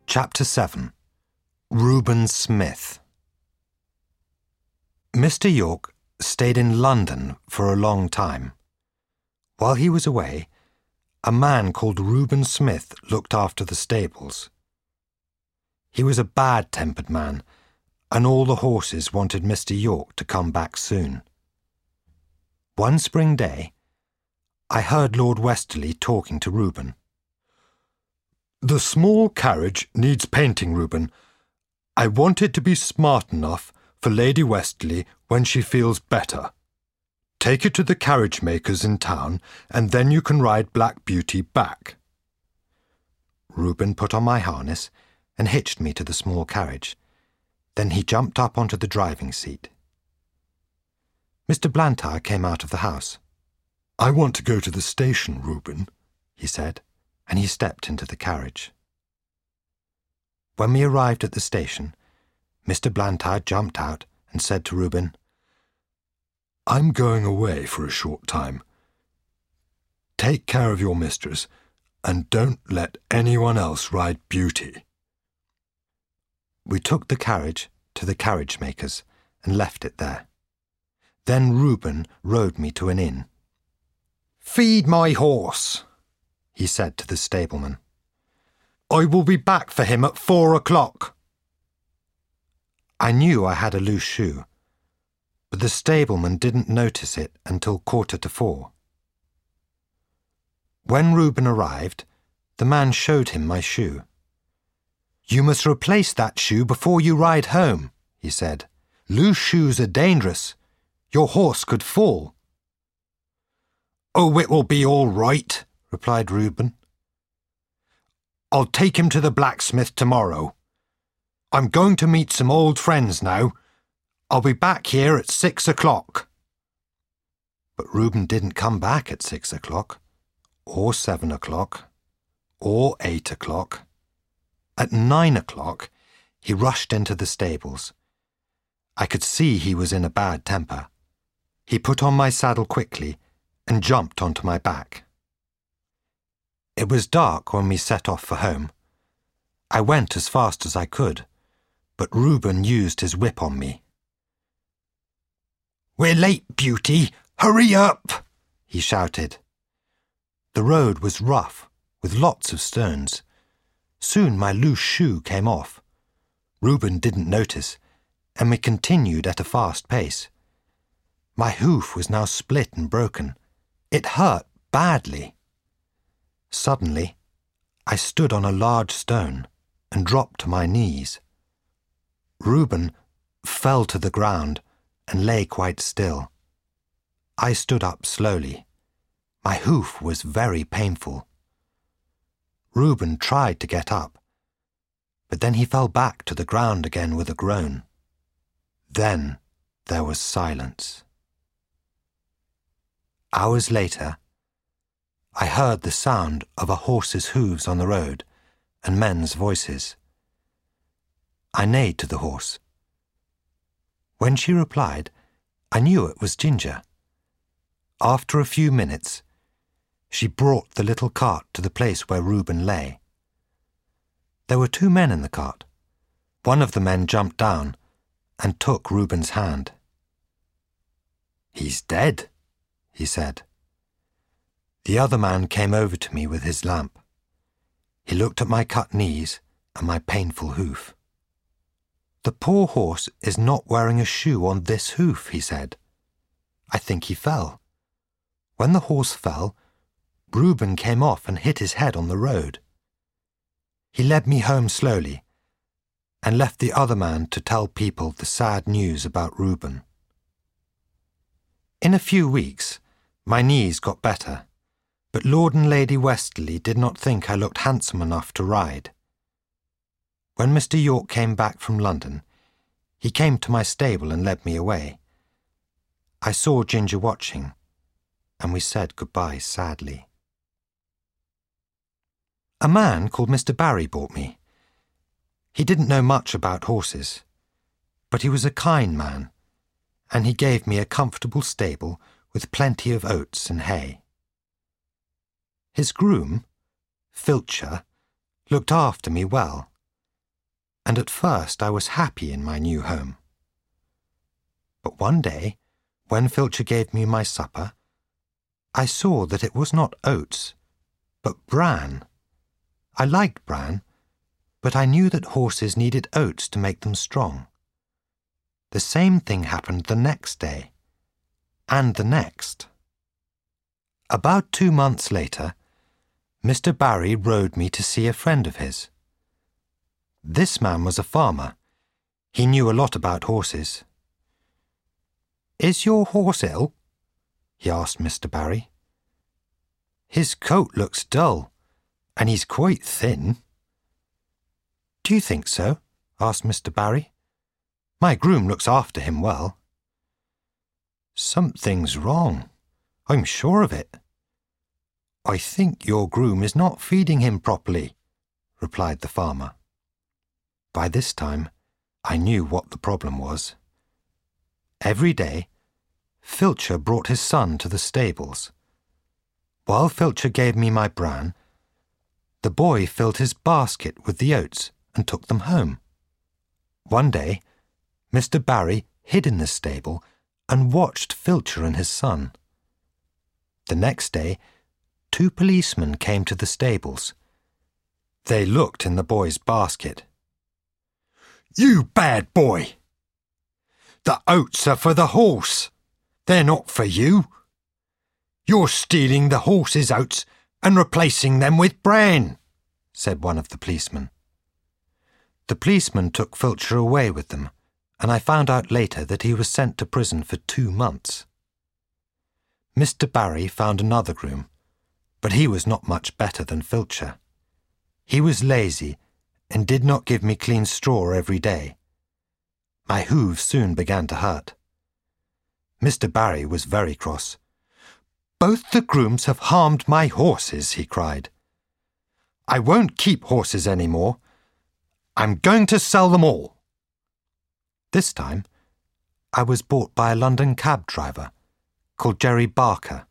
Chapter 7. Reuben Smith. Mr. York stayed in London for a long time. While he was away, a man called Reuben Smith looked after the stables. He was a bad-tempered man, and all the horses wanted Mr. York to come back soon. One spring day, I heard Lord Westerly talking to Reuben. "The small carriage needs painting, Reuben. I want it to be smart enough for Lady Westerly when she feels better. Take it to the carriage makers in town, and then you can ride Black Beauty back." Reuben put on my harness and hitched me to the small carriage. Then he jumped up onto the driving seat. Mr. Blantyre came out of the house. "I want to go to the station, Reuben," he said, and he stepped into the carriage. When we arrived at the station, Mr. Blantyre jumped out and said to Reuben, "I'm going away for a short time. Take care of your mistress, and don't let anyone else ride Beauty." We took the carriage to the carriage makers and left it there. Then Reuben rode me to an inn. "Feed my horse," he said to the stableman. "I will be back for him at 4 o'clock. I knew I had a loose shoe, but the stableman didn't notice it until 3:45. When Reuben arrived, the man showed him my shoe. "You must replace that shoe before you ride home," he said. "Loose shoes are dangerous. Your horse could fall." "Oh, it will be all right," replied Reuben. "I'll take him to the blacksmith tomorrow. I'm going to meet some old friends now. I'll be back here at 6 o'clock. But Reuben didn't come back at 6 o'clock, or 7 o'clock, or 8 o'clock. At 9 o'clock, he rushed into the stables. I could see he was in a bad temper. He put on my saddle quickly and jumped onto my back. It was dark when we set off for home. I went as fast as I could, but Reuben used his whip on me. "We're late, Beauty! Hurry up!" he shouted. The road was rough, with lots of stones. Soon my loose shoe came off. Reuben didn't notice, and we continued at a fast pace. My hoof was now split and broken. It hurt badly. Suddenly, I stood on a large stone and dropped to my knees. Reuben fell to the ground and lay quite still. I stood up slowly. My hoof was very painful. Reuben tried to get up, but then he fell back to the ground again with a groan. Then there was silence. Hours later, I heard the sound of a horse's hooves on the road and men's voices. I neighed to the horse. When she replied, I knew it was Ginger. After a few minutes, she brought the little cart to the place where Reuben lay. There were 2 men in the cart. One of the men jumped down and took Reuben's hand. "He's dead," he said. The other man came over to me with his lamp. He looked at my cut knees and my painful hoof. "The poor horse is not wearing a shoe on this hoof," he said. "I think he fell. When the horse fell, Reuben came off and hit his head on the road." He led me home slowly and left the other man to tell people the sad news about Reuben. In a few weeks, my knees got better, but Lord and Lady Westerly did not think I looked handsome enough to ride. When Mr. York came back from London, he came to my stable and led me away. I saw Ginger watching, and we said goodbye sadly. A man called Mr. Barry bought me. He didn't know much about horses, but he was a kind man, and he gave me a comfortable stable with plenty of oats and hay. His groom, Filcher, looked after me well. and at first I was happy in my new home. But one day, when Filcher gave me my supper, I saw that it was not oats, but bran. I liked bran, but I knew that horses needed oats to make them strong. The same thing happened the next day, and the next. About 2 months later, Mr. Barry rode me to see a friend of his. This man was a farmer. He knew a lot about horses. "Is your horse ill?" he asked Mr. Barry. "His coat looks dull, and he's quite thin." "Do you think so?" asked Mr. Barry. "My groom looks after him well." "Something's wrong. I'm sure of it." "I think your groom is not feeding him properly," replied the farmer. By this time, I knew what the problem was. Every day, Filcher brought his son to the stables. While Filcher gave me my bran, the boy filled his basket with the oats and took them home. One day, Mr. Barry hid in the stable and watched Filcher and his son. The next day, 2 policemen came to the stables. They looked in the boy's basket. "You bad boy! The oats are for the horse. They're not for you. You're stealing the horse's oats and replacing them with bran," said one of the policemen. The policeman took Filcher away with them, and I found out later that he was sent to prison for 2 months. Mr. Barry found another groom, but he was not much better than Filcher. He was lazy and did not give me clean straw every day. My hooves soon began to hurt. Mr. Barry was very cross. "Both the grooms have harmed my horses," he cried. "I won't keep horses any more. I'm going to sell them all." This time, I was bought by a London cab driver called Jerry Barker.